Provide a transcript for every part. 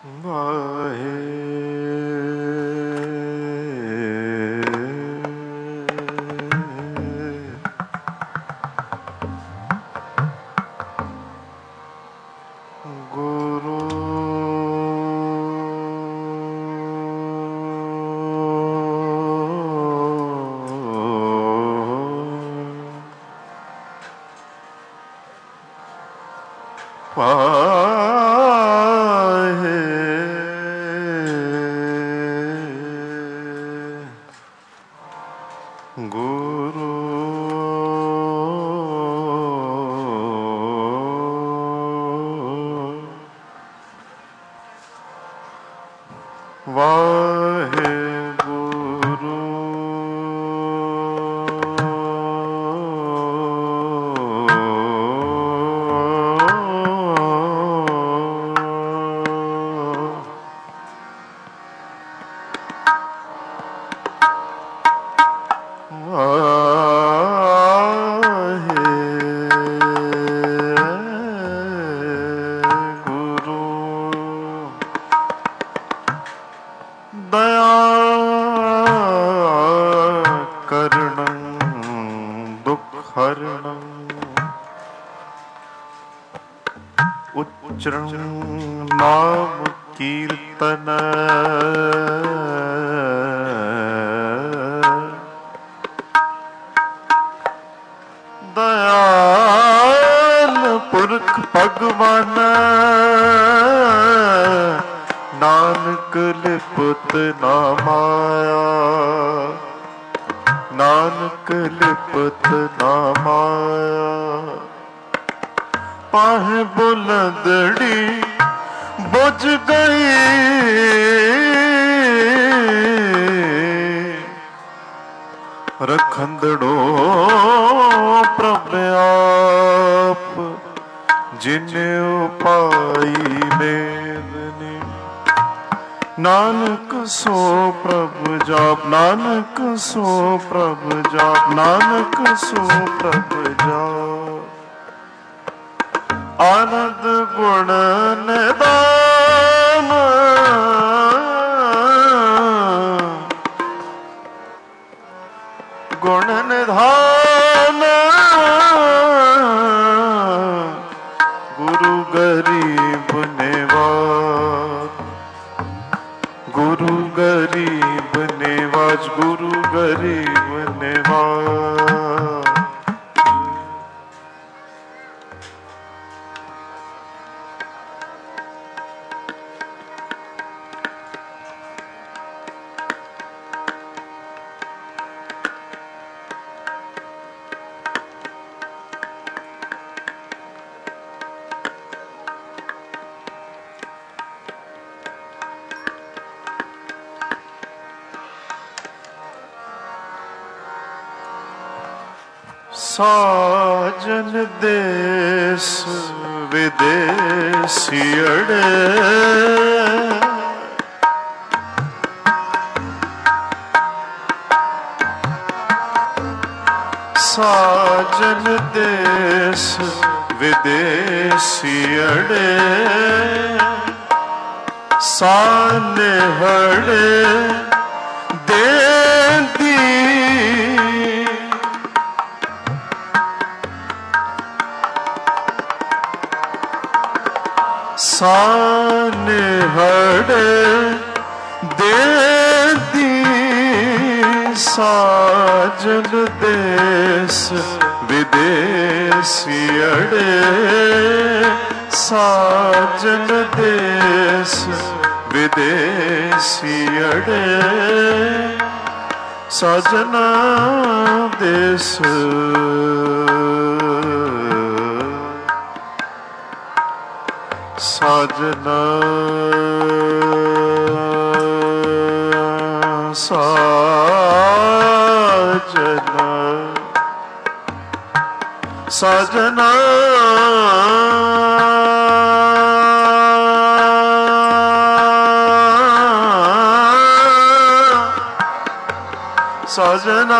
ਵਾਹਿ ਨਾਮ ਕੀਰਤਨ ਦਇਆਲ ਪੁਰਖ ਭਗਵਾਨ ਨਾਨਕ ਲਿਪਤ ਨਾ ਮਾਇਆ ਨਾਨਕ ਲਿਪਤ ਨਾ ਮਾਇਆ ਪਾਹੇ ਬੁਲੰਦੜੀ ਬੁਝ ਗਈ ਰਖੰਦੜੋ ਪ੍ਰਭ ਆਪ ਜਿਨੇ ਉਪਾਈ ਮੇਦਨੀ ਨਾਨਕ ਸੋ ਪ੍ਰਭ ਜਾਪ ਨਾਨਕ ਸੋ ਪ੍ਰਭ ਜਾਪ ਨਾਨਕ ਸੋ ਪ੍ਰਭ ਜਾਪ ਆਨੰਦ ਗੁਣ ਨਿਦਾਨ ਗੁਣ ਨਿਧਾਨ ਗੁਰੂ ਗਰੀਬ ਨਿਵਾਜ ਗੁਰੂ ਗਰੀਬ ਨਿਵਾਜ ਗੁਰੂ ਗਰੀਬ ਨਿਵਾਜ ਸਾਜਨ ਦੇਸ ਵਿਦੇਸੀਅੜੇ ਸਾਜਨ ਦੇਸ ਵਿਦੇਸੀਅੜੇ ਸਾਨੇਹੜੇ ਦੇਂਦੀ ਸਾਨੇਹੜੇ ਦੇਂਦੀ ਸਾਜਨ ਦੇਸ ਵਿਦੇਸੀਅੜੇ ਸਾਜਨ ਦੇਸ ਵਿਦੇਸੀਅੜੇ ਸਾਜਨਾ ਦੇਸ ਸਾਜਨਾ ਸਾਜਨਾ ਸਾਜਨਾ ਸਾਜਨਾ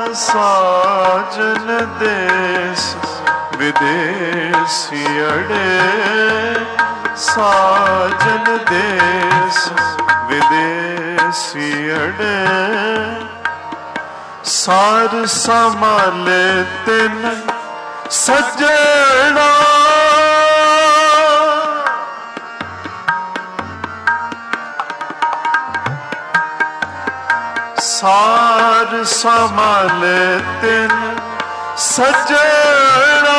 ਸਾਜਨ ਦੇਸ ਵਿਦੇਸੀ ਅੜੇ, ਸਾਜਨ ਦੇਸ ਵਿਦੇਸੀ ਅੜੇ। ਸਾਰ ਸੰਭਾਲੇ ਤਿਨ ਸੱਜਣਾ, ਸਾਰ ਸੰਭਾਲੇ ਤਿਨ ਸੱਜਣਾ।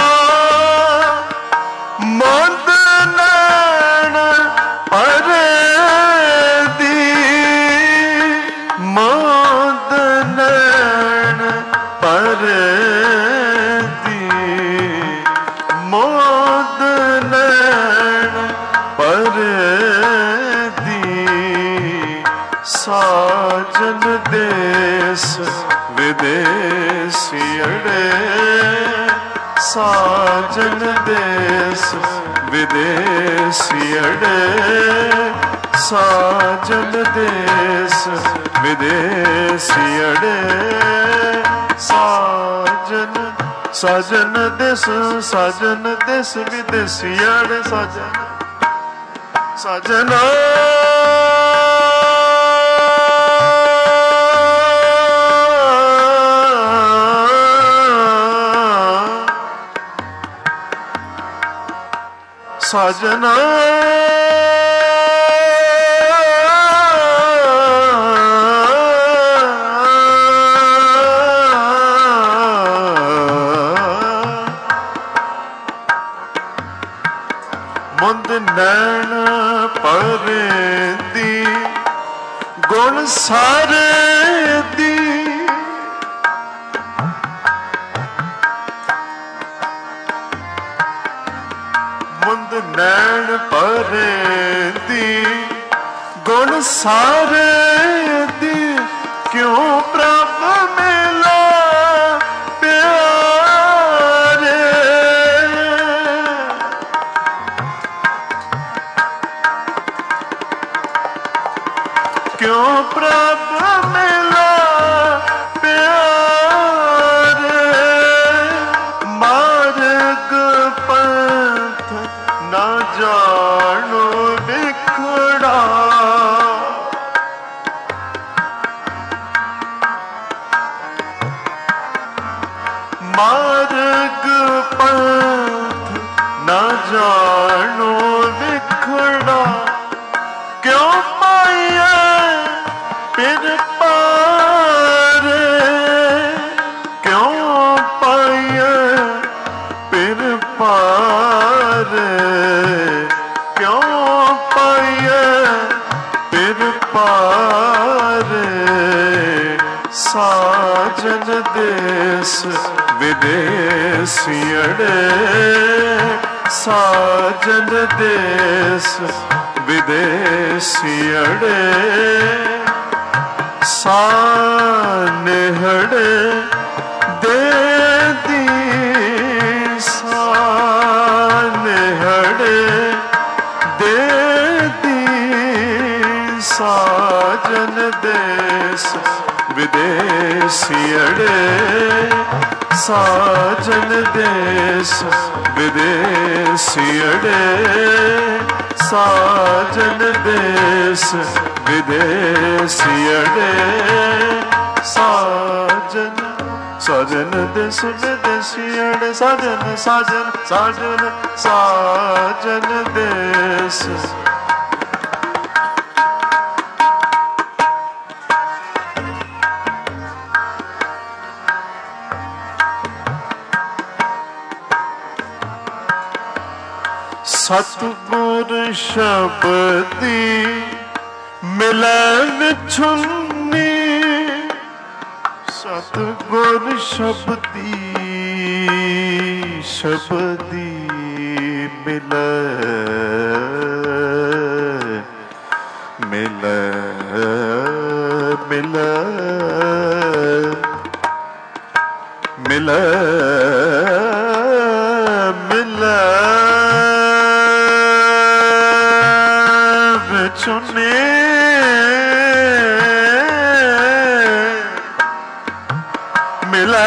ਮੰਦ ਨੈਣ ਪਰੇ ਦੀ, ਮੰਦ ਨੈਣ ਪਰੇ ਦੀ, ਮੰਦ ਨੈਣ ਪਰੇ ਦੀ। ਸਾਜਨ ਦੇਸ ਵਿਦੇਸੀ ਅੜੇ, ਸਾਜਨ ਦੇਸ ਵਿਦੇਸੀ ਅੜੇ, ਸਾਜਨ ਦੇਸ ਵਿਦੇਸੀ ਅੜੇ। ਸਾਜਨ ਸਾਜਨ ਦੇਸ, ਸਾਜਨ ਦੇਸ ਵਿਦੇਸੀ ਅੜੇ। ਸਾਜਨ ਸਾਜਨਾ ਸਾਜਨਾ ਮੁੰਦ ਨੈਣ ਪਰੇ ਦੀ, ਗੁਣ ਸਾਰੇ ਦੀ। ਮੁੰਦ ਨੈਣ ਪਰੇ ਦੀ, ਗੁਣ ਸਾਰੇ ਦੀ। ਕਿਉਂ ਪ੍ਰਭ ਮਿਲਾ ਪਿਆਰੇ, ਕਿਉਂ ਪ੍ਰਭ ਮਿਲਾ ਪਿਆਰੇ। ਮਾਰਗ ਪੰਥ ਨਾ ਜਾਣੋ ਵਿਖੜਾ, ਮਾਰਗ ਪੰਥ ਨਾ ਜਾਣੋ ਵਿਖੜਾ। ਕਿਉਂ ਪਾਈਐ ਪਿਰ ਪਾਰੇ, ਕਿਉਂ ਪਾਈਐ ਪਿਰ ਪਾਰੇ, ਕਿਉਂ ਪਾਈਐ ਪਿਰ ਪਾਰੇ। ਸਾਜਨ ਦੇਸ ਵਿਦੇਸੀ ਅੜੇ, ਸਾਜਨ ਦੇਸ ਵਿਦੇਸੀ ਅੜੇ। ਸਾਨੇਹੜੇ ਦੇ ਦੀ, ਸਾਨੇਹੜੇ ਦੇ ਦੀ। ਸਾਜਨ ਦੇਸ ਵਿਦੇਸੀ ਅੜੇ, ਸਾਜਨ ਦੇਸ ਵਿਦੇਸੀ ਅੜੇ। ਸਾਜਨ ਦੇਸ ਵਿਦੇਸੀ ਅੜੇ, ਸਾਜਨ ਸਾਜਨ ਦੇਸ ਵਿਦੇਸੀ ਅੜੇ। ਸਾਜਨ ਸਾਜਨ ਸਾਜਨ ਸਾਜਨ ਦੇਸ। ਸਤਿਗੁਰ ਸ਼ਬਦੀ ਮਿਲੈ ਵਿਛੁੰਨੀ, ਸਤਿਗੁਰ ਸ਼ਬਦੀ ਸ਼ਬਦੀ ਮਿਲੈ ਮਿਲੈ ਮਿਲੈ ਮਿਲੈ ਮਿਲੈ ਵਿਛੁੰਨੀ। मिले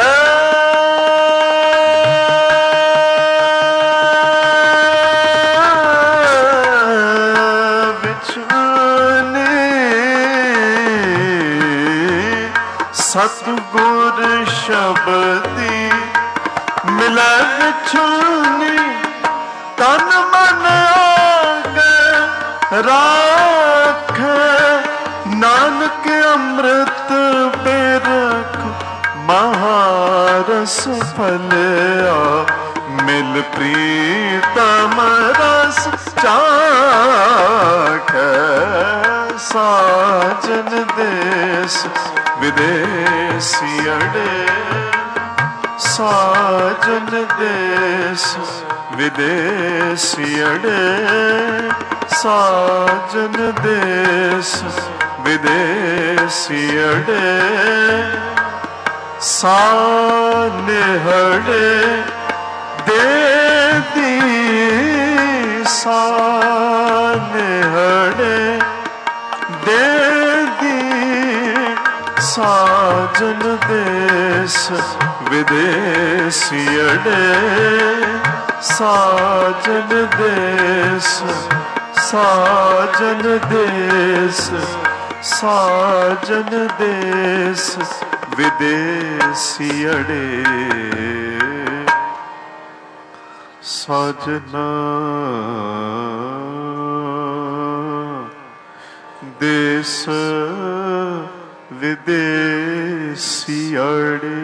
बिछुने सतगुर शब्दी मिले बिछुनी तन मन आगे राख नानक अमृत बेरख महारस फलिया मिल प्रीतम रस चाख साजन देश विदेशी अड़े साजन देश विदेशी अड़े साजन देश विदेशी अड़े सानिहड़े दे दी सानिहड़े दे दी साजन देश विदेशी अड़े साजन देश साजन देश साजन देश विदेशी अड़े साजना देश विदेशी अड़े।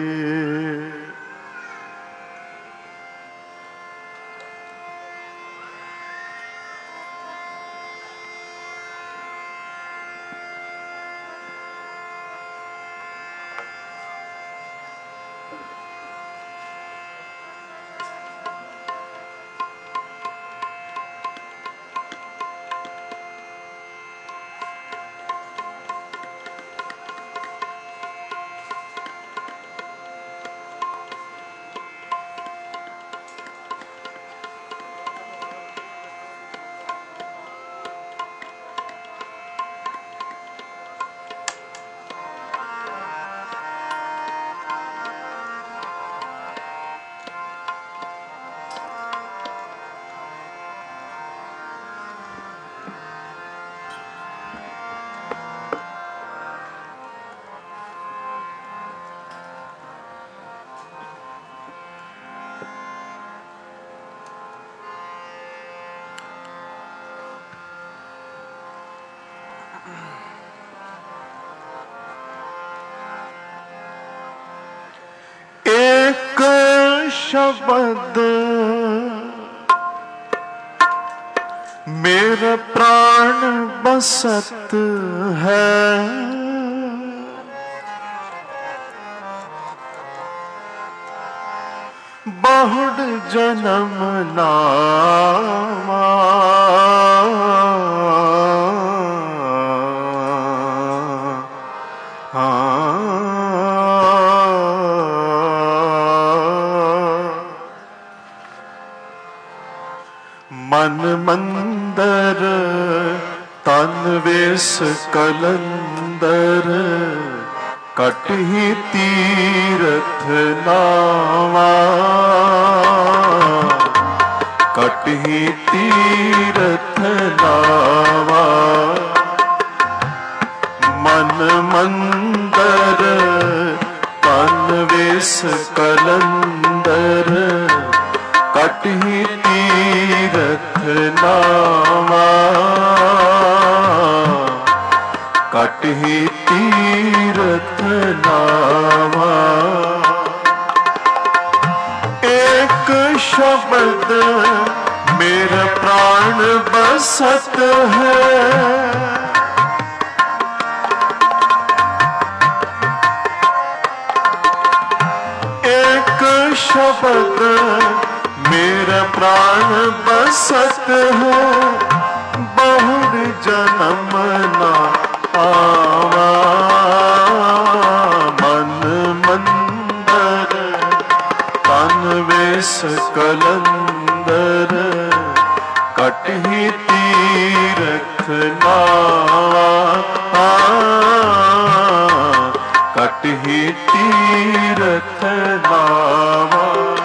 शब्द मेरा प्राण बसत है, बहुड़ जन्म लावा मन मंदर तन वेश कलंदर कटही तीरथ नावा, कटही तीरथ नावा। मन मंदर तन वेश कलंदर कटही तीरथ नावा, कटही तीरथ नावा। एक शब्द मेरा प्राण बसत है, एक शब्द मेरा प्राण बसत है, बहुड़ जन्म ना आवा। मन मंदर तन वेश कलंदर कटही तीरथ नावा, कटही तीरथ नावा।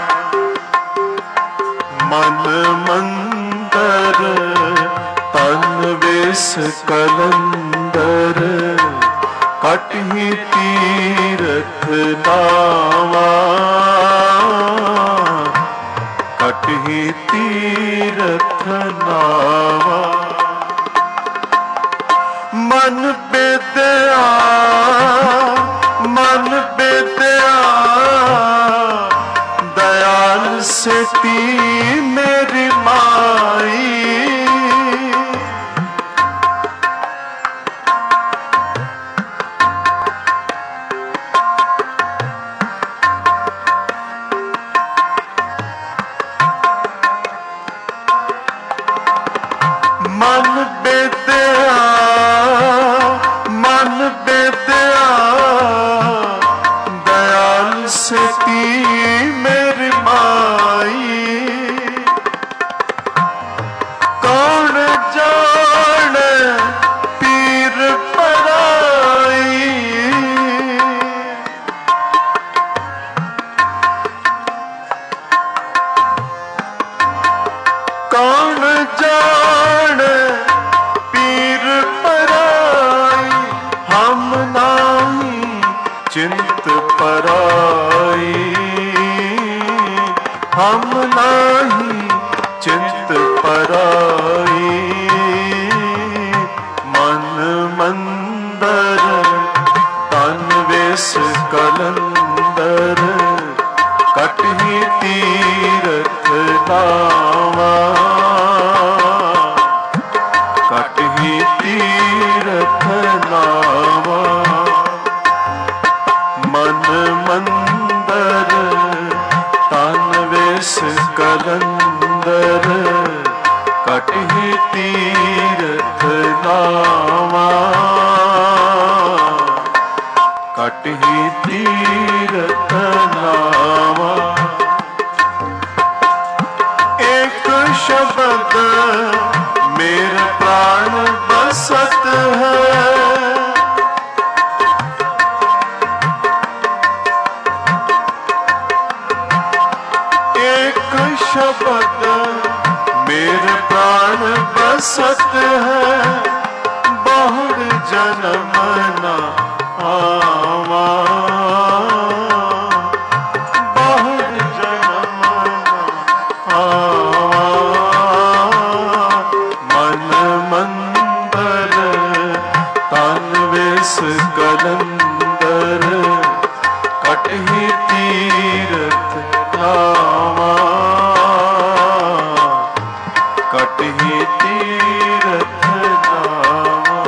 मन मंदर तन वेस कलंदर कटहि तीरथ नावा। कटहि तीरथ नावा। मन बेदया मन बेदया दयाल सेती मेरी माई। मन बेदया मन बेदया दयाल सेती मेरी माई। कौन जाने पीर पराई। कौन जाने पीर पराई। हम नाही चिंत पराई। हम नाही चिंत पराई। मन मंदर तन वेस कलंदर कटहि तीरथ नावा। कटहि तीरथ नावा। मन मंदर तन वेस कलंदर कटहि तीरथ नावा। कटहि तीरथ नावा। एक शब्द मेरे प्राण बसत है। एक शब्द मेरे प्राण बसत है। बहुर जन्म न आवा। बहुर जन्म न आवा। मन मंदर तन वेस कलंदर कटहि तीरथ नावा। कटहि तीरथ नावा।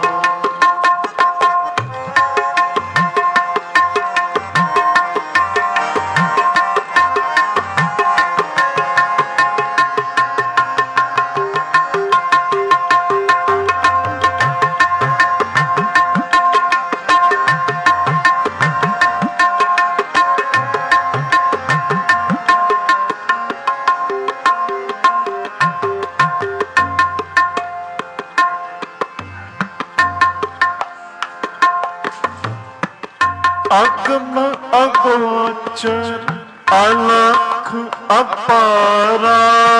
अगम अगोचर अलख अपारा।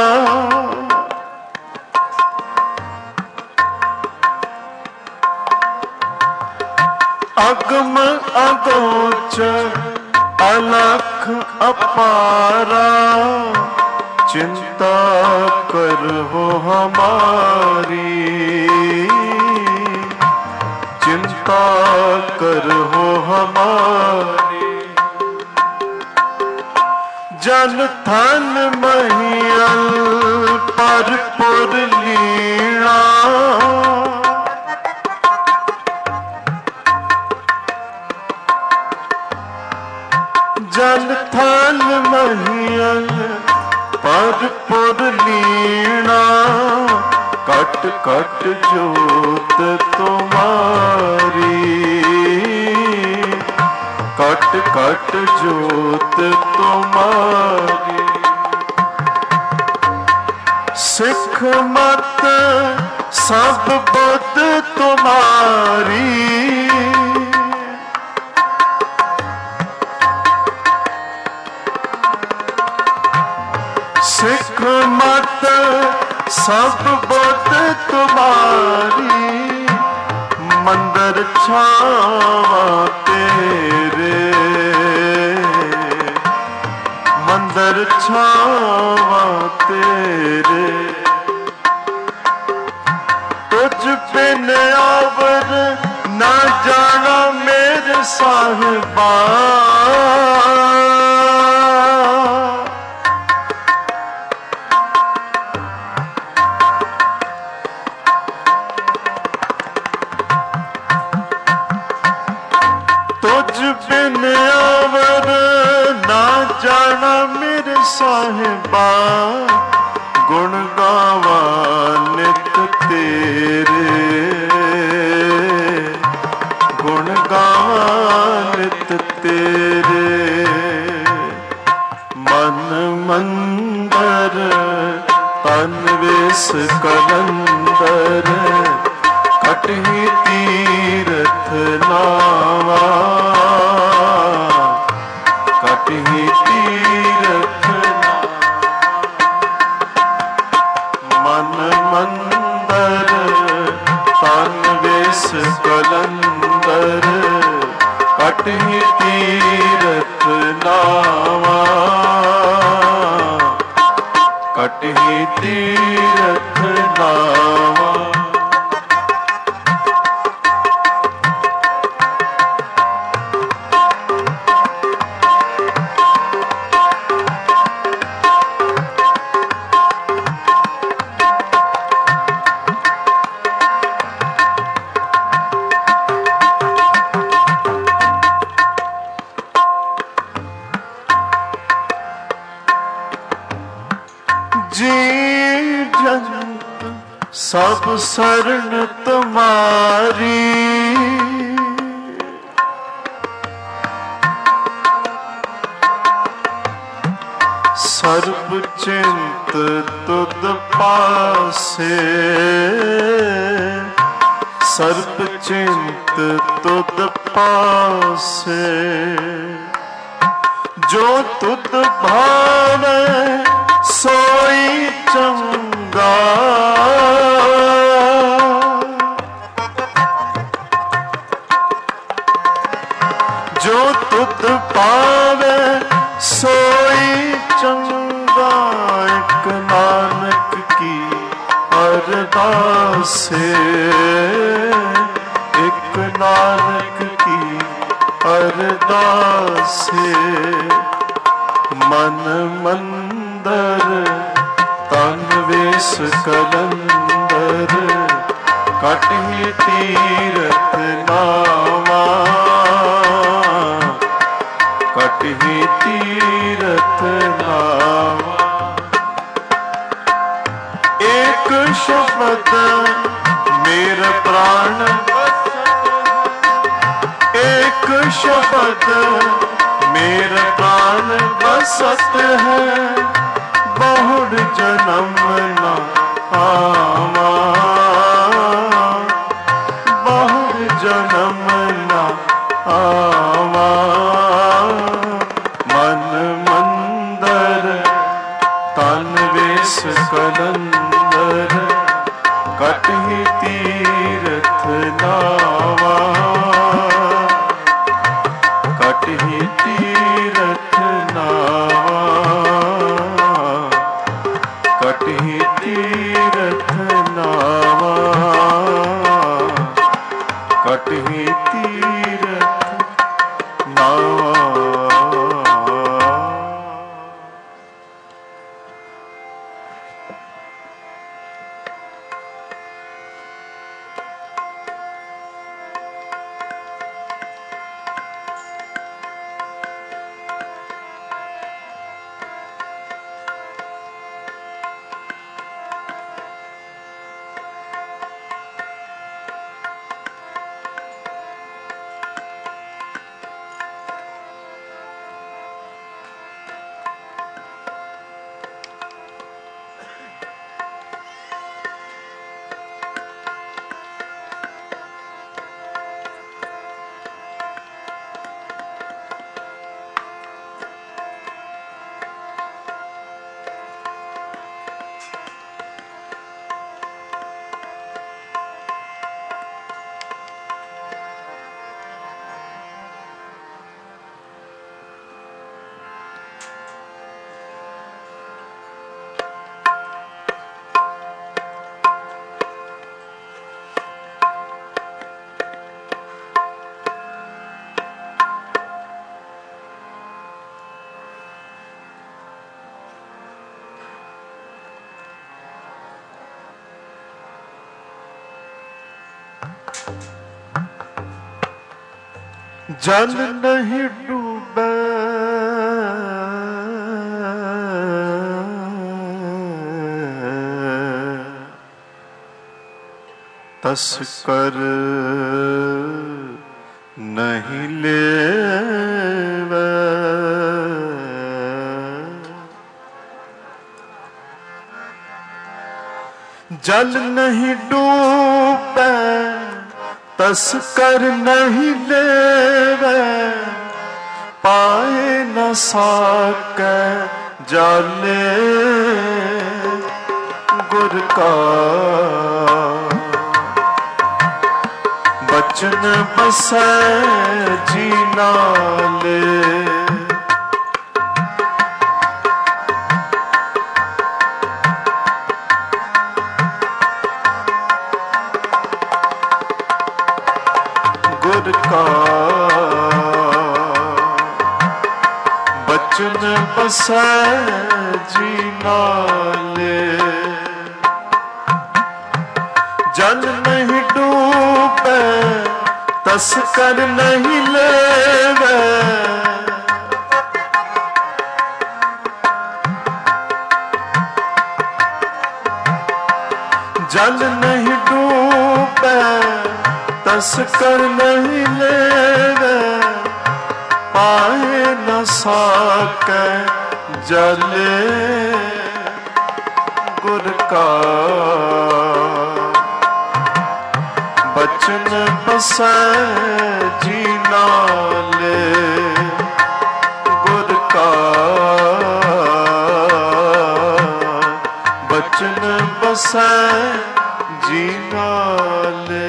अगम अगोचर अलख अपारा। चिंता करो हमारी। चिंता करो हमारी। जन थन महियल पर पुर लीणा। जन थन महियल पर पुर लीणा। कट कट जोत तुम्हारी। कट कट जोत तुम्हारी। सिख मत सब बुद्ध तुम्हारी। सिख मत सब बुत तुम्हारी, मंदिर छावा तेरे, मंदिर छावा तेरे। तुझ बिन आवर ना जाना मेरे साहिबा, तुझ बिन आवर ना जाना मेरे साहिबा, गुण गावा नित तेरे, गुण गावा नित तेरे। मन मंदर तन वेस कलंदर, कटहि तीरथ नावा, कटहि तीरथ मन मंदर तन वेस कलंदर, कटहि तीरथ नावा, कटहि तीरथ नावा। जी जंत सब शरण तुम्हारी, सर्ब चिंत तुद पासे, सर्ब चिंत तुद पासे। जो तुद भावे सोई चंगा, जो तुद पावे सोई चंगा, एक नानक की अरदास से, एक नानक की अरदास से। मन मंदर तन वेस कलंदर, कटहि तीरथ नावा, कटहि तीरथ नावा। एक शब्द मेरा प्राण, एक शब्द मेरा प्राण बसत है, बहुड़ जन्म ना आवा, बहुड़ जन्म ना आवा। मन मंदर तन वेस कलंदर, कटहि तीरथ नावा, कटहि तीरथ नावा, कटहि जल नहीं डूबे तस कर नहीं लेवे। जल नहीं डूबे तस कर नहीं लेवे, पाए न साकै जाले गुर का। बचन बसै जी नाले, गुर का बचन बसै जी नाले। जल नहीं डूबे तस कर नहीं लेवे, जल नहीं डूबे तस कर नहीं लेवे, पाए न साकै जाले गुर का। बचन बसै जी नाले, गुर का बचन बसै जी नाले।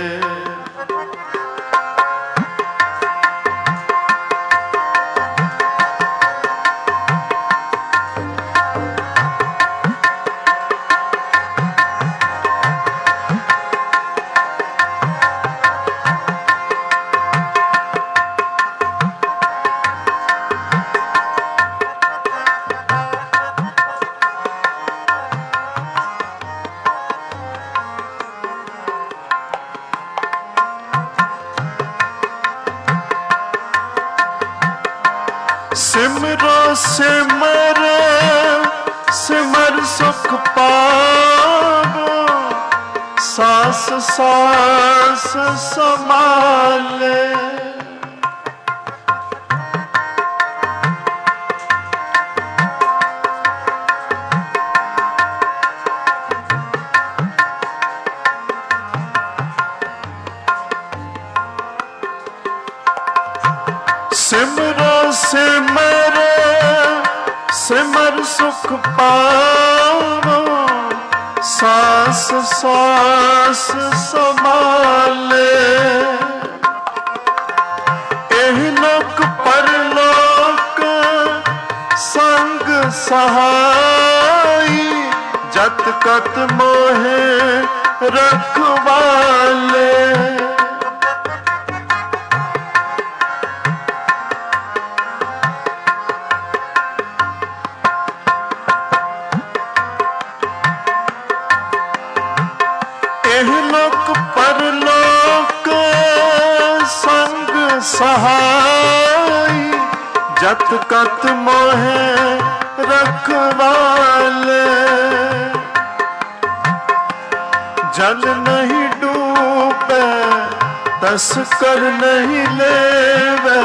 सिमरो सिमर सिमर सुख पावो, सास सास संभाले। सिमरो सिमर सिमर सुख पावो, सास सास संभाले। एहि लोक परलोक संग सहाई, जत कत मोहे रखवाले। लोक परलोक संग सहाई, जत कत मोहे रखवाले। जल नहीं डूबे तस कर नहीं लेवे,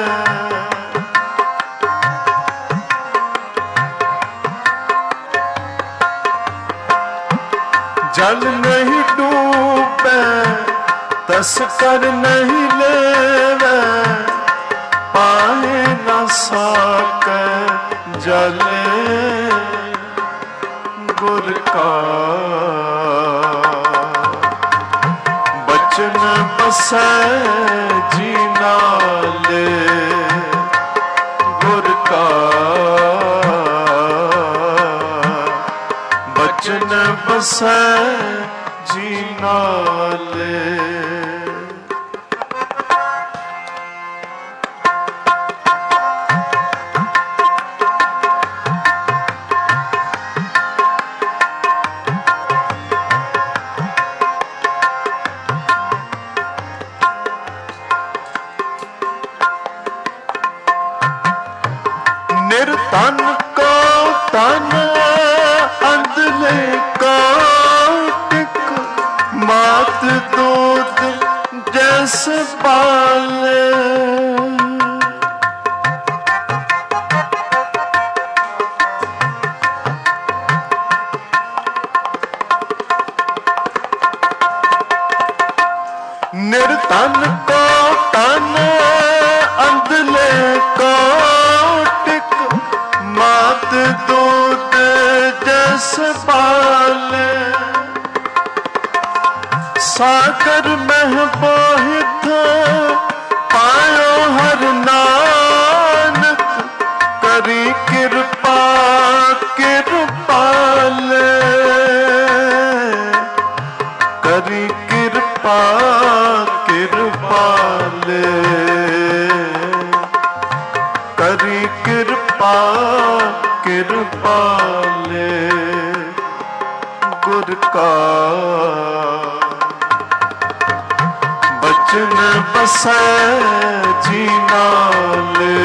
जल नहीं डूबे तस कर नहीं लेवे, पाए न साकै जाले गुर का। बचन बसै जी नाले, गुर का बचन बसै जी नाले। निर्धन को तन अंधले को टिक मात दूध जैसे पाले। निर्धन को तन अंधले को टिक मात दूध जैसे पाले। सागर मह बोहित पायो हर नानक करी कृपा कृपाले। करी कृपा कृपाले। करी कृपा कृपाले। गुर का बचन बसै जी नाले।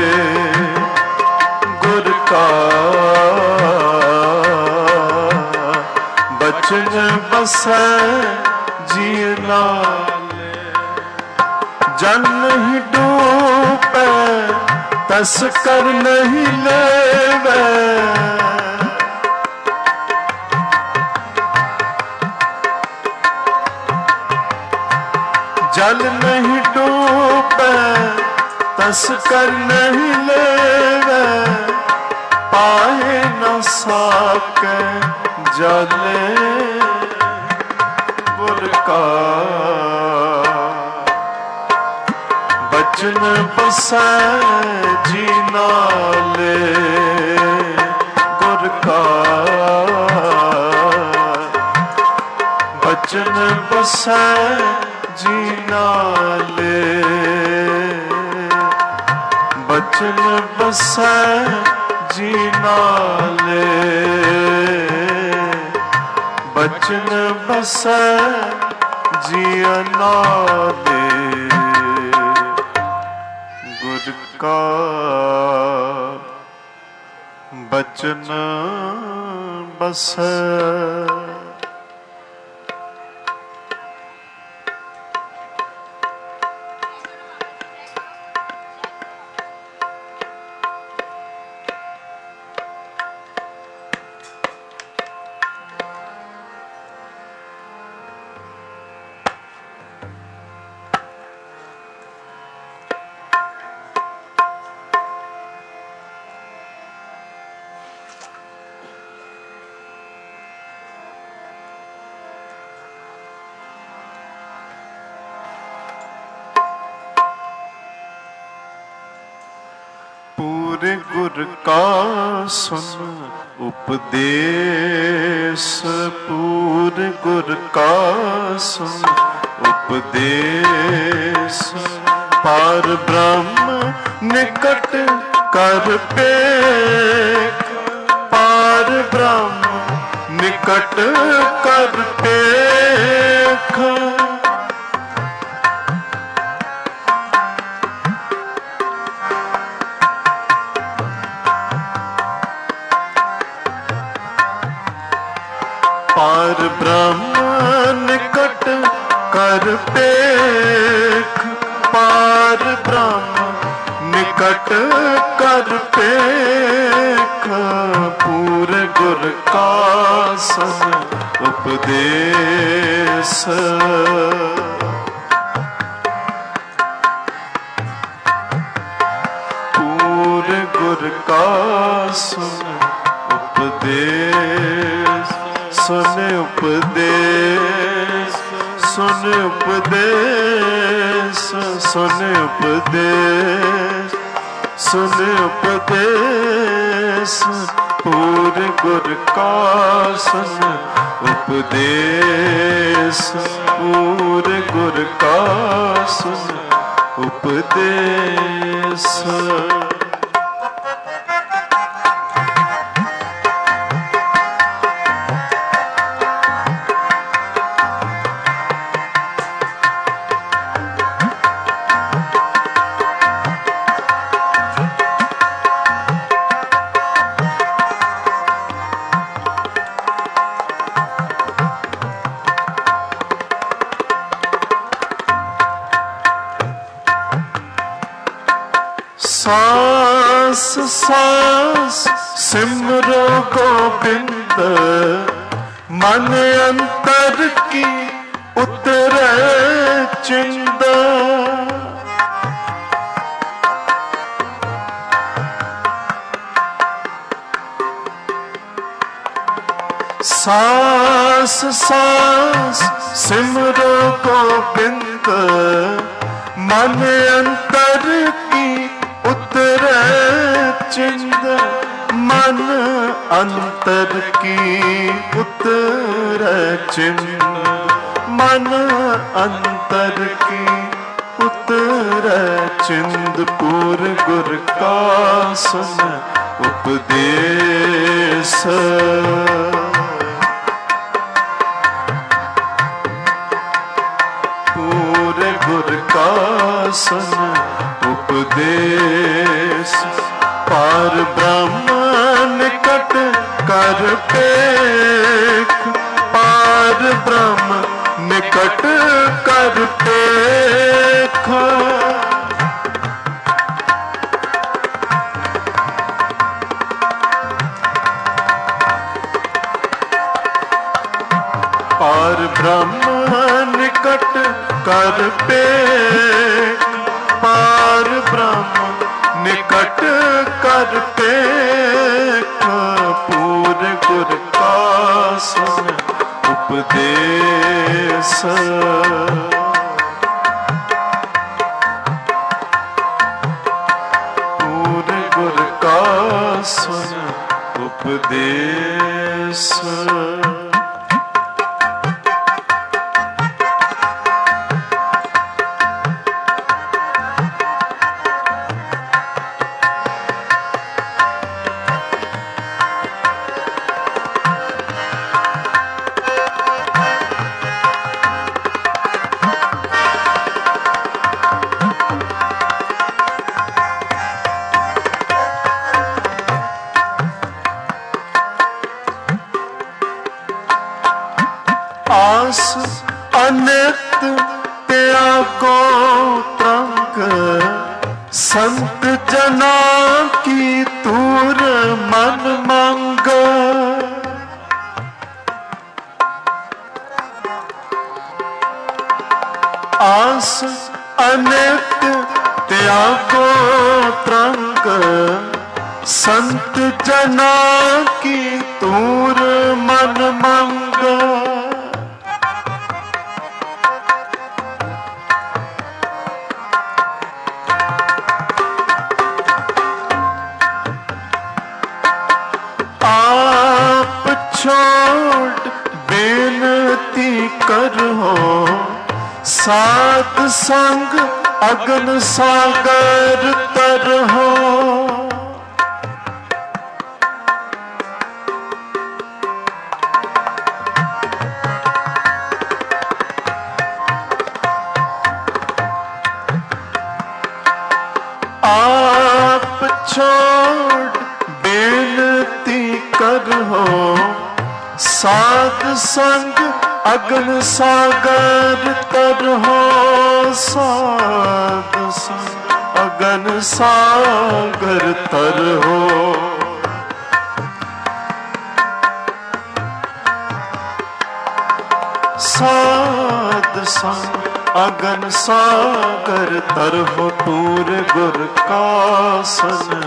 गुर का बचन बसै जी नाले। जन नहीं डूबे तस कर नहीं लेवे। जल नहीं डूबे तस कर नहीं लेवे। पाए न साके जले। गुर का बचन बसै जी नाले। गुर का बचन बसै जी नाले। बचन बसै जी नाले। बचन बसै जी नाले। गुर का बचन बसै। पूरे गुर का सुन उपदेश। पूरे गुर का सुन उपदेश। पार ब्रह्म निकट कर पेख। पार ब्रह्म निकट कर पेख। पार ब्रह्म निकट कर पेख। पार ब्रह्म निकट कर पेख। पूरे गुर का सन उपदेश। पूरे गुर का सन उपदेश। सुन उपदेश। सुन उपदेश। सुन उपदेश। सुन उपदेश। पूरे गुर का सुन उपदेश। पूरे गुर का सुन उपदेश। सांस सिमरो गोविंद, मन अंतर की उतरे चिंद। सांस सांस सिमरो गोविंद, मन अंतर की उतरे चिंद। मन अंतर की उतरे चिंद, मन अंतर की उतरे चिंद। पूर गुर का सुन उपदेश, पूरे गुर का सुन उपदेश। पार ब्रह्म निकट कर पेख, पार ब्रह्म निकट कर पेख। पार ब्रह्म निकट कर पेख, पार ब्रह्म निकट कर पेख। पूर गुर का सुन उपदेश, पूर गुर का सुन उपदेश। आस अनित त्यागो तरंग, संत जना की तूर मन मांग। आस अनित त्यागो तरंग, संत जना की तूर मन मांग। आप छोड़ बेनती करो, साध संग अगन सागर तरहो। आप छोड़ बेनती करो, साध संग अगन सागर तरहो। साध संग अगन सागर तरहो। साध संग अगन सागर तरहो। पूर गुर का सन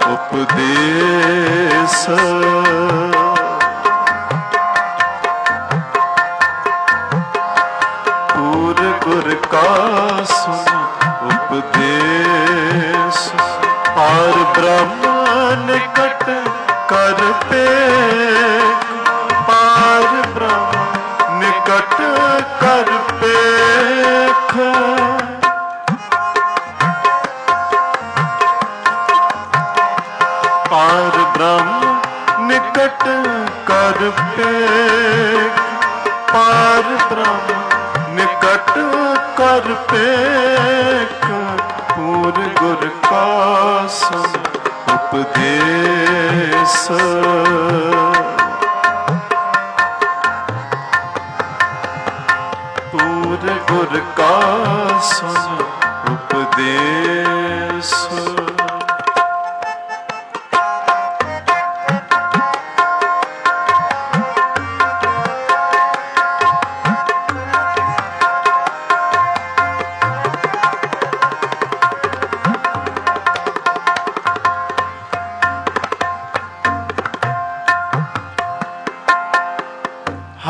उपदेश, पूर गुर का सन उपदेश। पार ब्रह्म निकट कर पेख, पार ब्रह्म निकट कर पेख। पार ब्रह्म निकट कर पेख, पार ब्रह्म निकट कर पेख। पूर गुर का सन उपदेश, पूर गुर का सन उपदेश।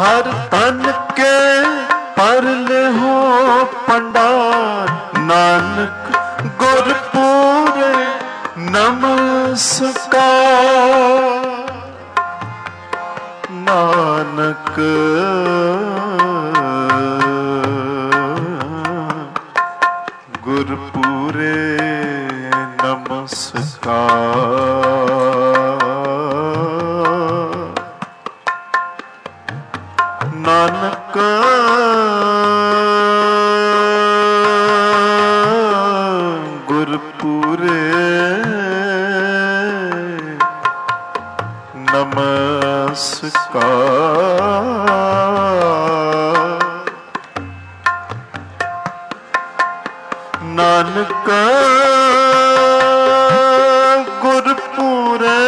हर तन के परले हो पंडार, नानक गुरपुरे नमस्कार। नानक गुरपुरे नमस्कार। नानक गुरपुरे नमस्कार। नानक गुरपुरे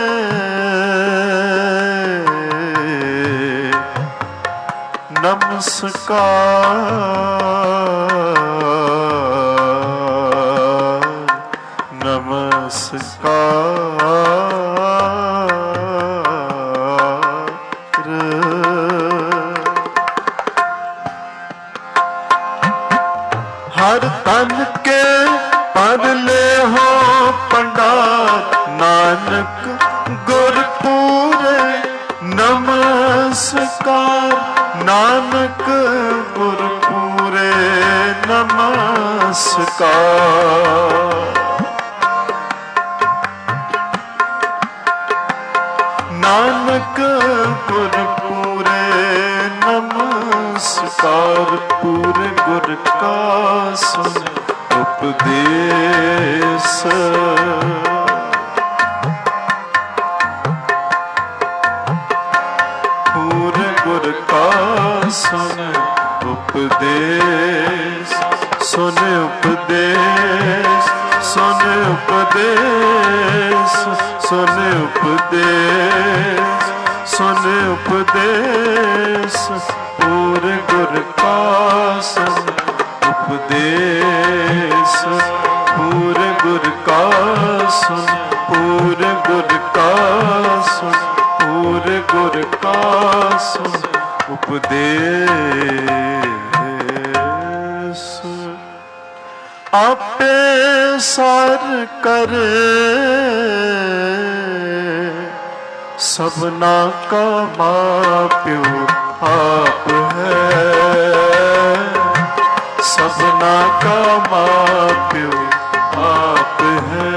नमस्कार। नमस्कार। हर तन के परले हो पंडार, नानक गुरपुरे नमस्कार। नानक गुरपुरे नमस्कार। नानक गुरपुरे नमस्कार। पूरे गुर का सुन उपदेश, पूरे गुर का सुन उपदेश। सुन उपदेश, सुन उपदेश, सुन उपदेश, सुन उपदेश। पूरे गुर का सुन उपदेश। पूरे गुर का सुन, पूरे गुर का सुन, पूरे गुर का सुन उपदेश। आपे सार करे सबना का माप्यो आप है। सबना का माप्यो आप है।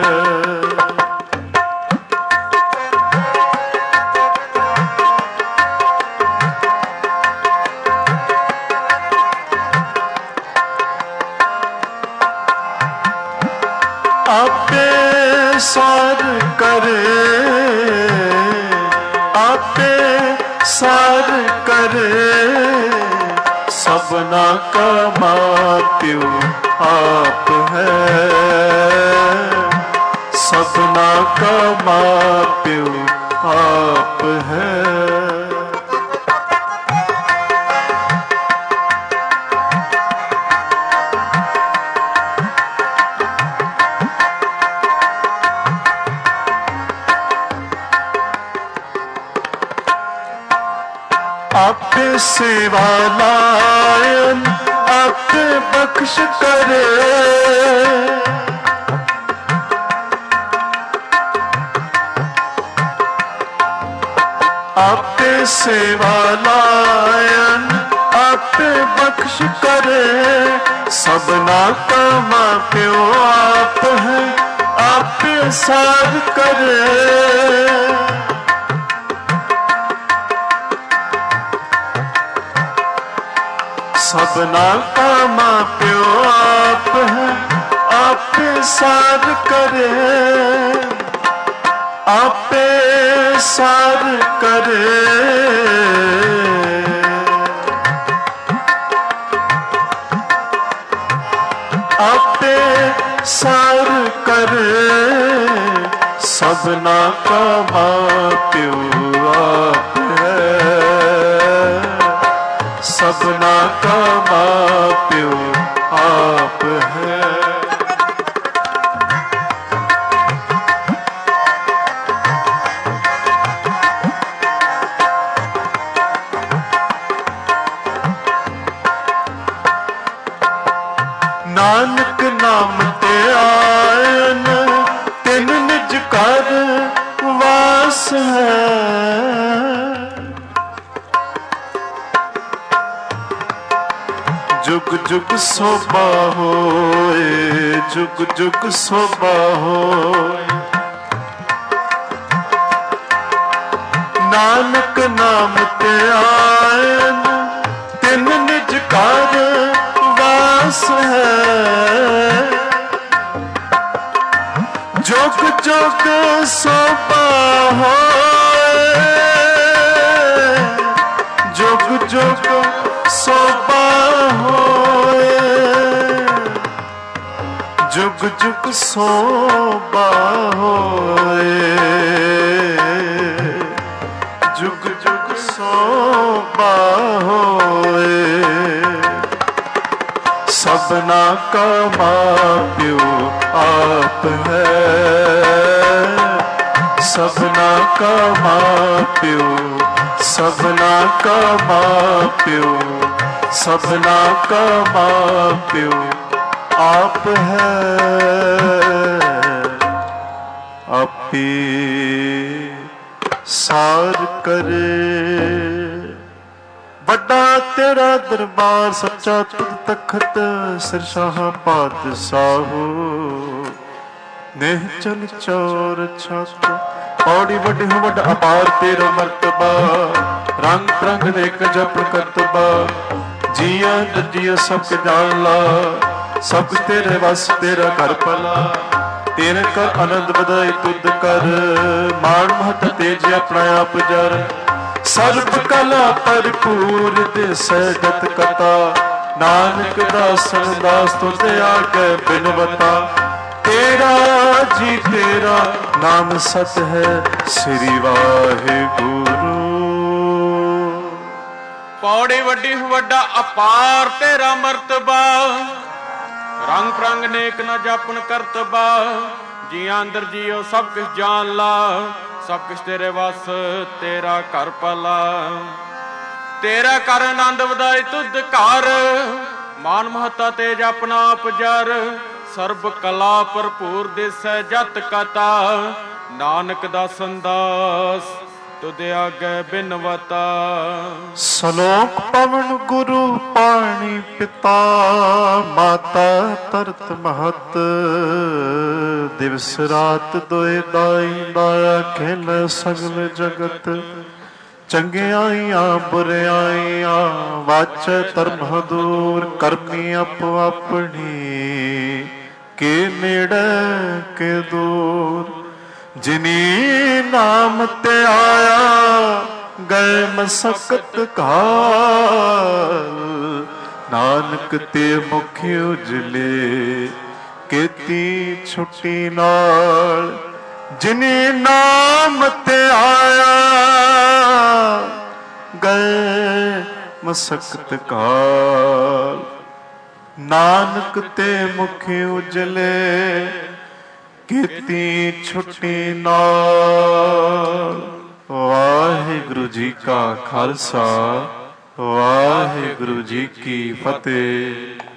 आपे सार करे, आपे सार करे सबना का माप्यो आप है। सबना का माप्यो आप है। आपे सेवा लायन आपे बख्श करे। आपे सेवा लायन आपे बख्श करे। सबना का माप्यो आप है, आपे सार करे। सबना का माप्यो आप है, आपे सार करे। आपे सार करे। आपे सार करे। सबना का माप्यो आप है। सबना का माप्यो आप है। है। जुग जुग सोबा होए, जुग जुग सोबा होए। नानक नाम ते आए तिन निज कार वास है। जुग जुग सोबा होए, जुग जुग सोबा होए। जुग जुग सोबा होए, जुग जुग सोबा होए। सबना का मां प्यो आप है, सबना का मां प्यो, सबना का मां प्यो, सबना का मां प्यो आप है। आपे सार करे। वड्डा तेरा दरबार सच्चा तुद तखत, सिरशाह पातशाहो निहचल चौर छत। पौड़ी वड्डी हो वड्डा अपार तेरा मर्तबा, रंग रंग नेक जप करतबा। जिया जिया सब जान ला, सब तेरे वस तेरा कर भला। तेरे कर आनंद बधाई तुद कर, मान महत तेज अपना आप जर। सर्ब कला भरपूर दिसै जत कथा, नानक दासन दास तुझ आगे बिनवता। तेरा जी तेरा नाम सत है, श्री वाहिगुरु। पौड़ी वड्डी वड्डा अपार तेरा मर्तबा, रंग रंग नेक न जापन करतबा। जिया अंदर जियो सब कुछ जान ला, सब कुछ तेरे वस तेरा कर भला। तेरा कर आनंद वधाई तुद घर, मान महता तेज अपना आप जर। सर्ब कला भरपूर दिसै जत कथा, नानक दासन दास तुद आगे बिनवता। सलोक पवन गुरु पाणी पिता, माता तरत महत। दिवस रात दोए दाई दाया, खेल सगल जगत। चंगियाइयां बुरियाइयां वाचै धर्म दूर। करनी अपो अपनी के नेड़े के दूर। जिनी नाम ते आया गए मसकत घाल। नानक ते मुख उजले केती छुट्टी नाल। जिनी नाम ते आया गए मसकत घाल। नानक ते मुख उजले केती छुट्टी नाल। वाहिगुरु जी का खालसा, वाहिगुरु जी की फतेह।